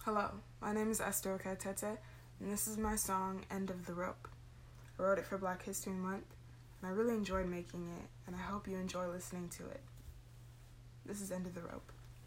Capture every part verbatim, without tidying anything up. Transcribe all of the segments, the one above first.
Hello, my name is Esther Okatete, and this is my song, End of the Rope. I wrote it for Black History Month, and I really enjoyed making it, and I hope you enjoy listening to it. This is End of the Rope.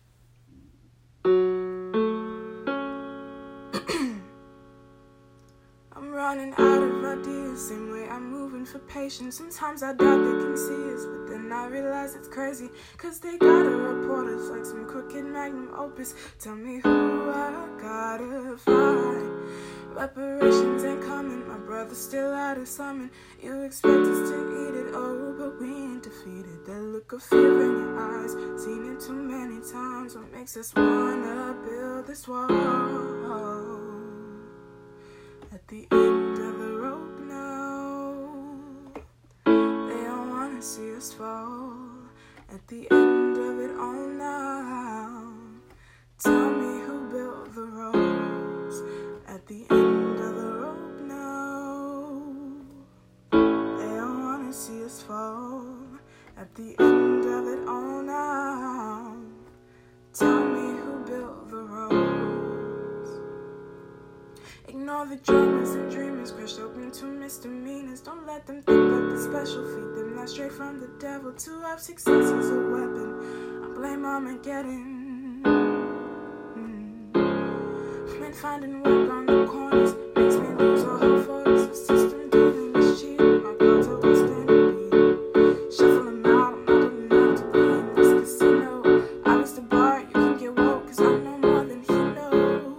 I'm running out of ideas, same way I'm moving for patience. Sometimes I doubt they can see us, but then I realize it's crazy, cause they gotta report us like some crooked magnum opus. Tell me who I gotta find. Reparations ain't coming, my brother's still out of summon. You expect us to eat it, oh, but we ain't defeated. That look of fear in your eyes, seen it too many times. What makes us wanna build this wall? At the end of the rope now, they don't wanna see us fall. At the end of it all now, tell me who built the ropes. At the end of the rope now, they don't wanna see us fall. At the end of it all now, tell me who built the ropes. Ignore the dreamers and dreamers crushed open to misdemeanors. Don't let them think that the special feed them not straight from the devil. To have success is a weapon, I blame Armageddon. mm. Men finding work on the corners makes me lose all hope for us. The system dealing with cheating, my cards are worse than a beat. Shuffle them out, I'm not good enough to be in this casino. I was the bar, you can get woke, cause I know more than he knows.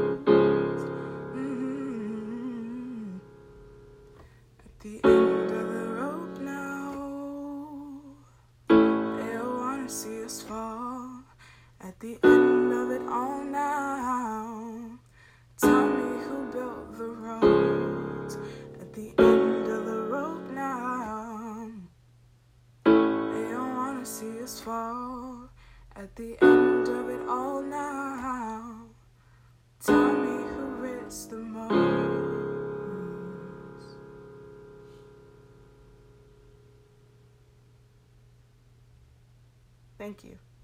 At the end of the rope now, they don't wanna see us fall. At the end of it all now, tell me who built the roads. At the end of the rope now, they don't wanna see us fall. At the end of it all now, tell me who risked the most. Thank you.